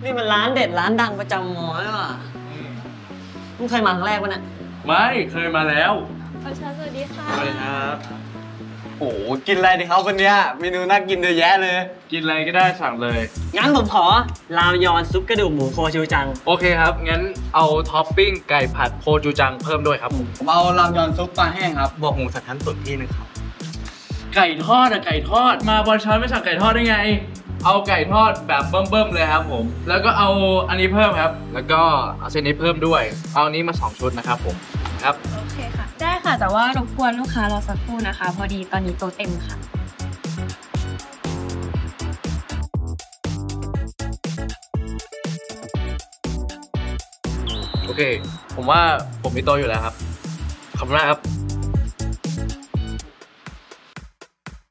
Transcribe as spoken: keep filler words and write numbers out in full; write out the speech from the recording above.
นี่มันร้านเด็ดร้านดังประจำมอเลยว่ะมึงเคยมาครั้งแรกปะเนี่ยไม่เคยมาแล้วประชาสวัสดีค่ะสวัสดีครับโอ้กินอะไรดีครับวันนี้เมนูน่ากินเยอะแยะเลยกินอะไรก็ได้สั่งเลยงั้นผมขอรามยอนซุปกระดูกหมูโคชูจังโอเคครับงั้นเอาท็อปปิ้งไก่ผัดโคจูจังเพิ่มด้วยครับผมเอารามยอนซุปปลาแห้งครับบวกหมูสับชั้นตุ๋นที่นึงครับไก่ทอดอะไก่ทอดมาบอลช้อนไม่สั่งไก่ทอดได้ไงเอาไก่ทอดแบบเบิ่มๆเลยครับผมแล้วก็เอาอันนี้เพิ่มครับแล้วก็เอาเส้นนี้เพิ่มด้วยเอาอันนี้มาสองชุดนะครับผมครับโอเคค่ะได้ค่ะแต่ว่ารบกวนลูกค้ารอสักครู่นะคะพอดีตอนนี้โต๊ะเต็มค่ะโอเคผมว่าผมมีโต๊ะอยู่แล้วครับขอบคุณมากครับ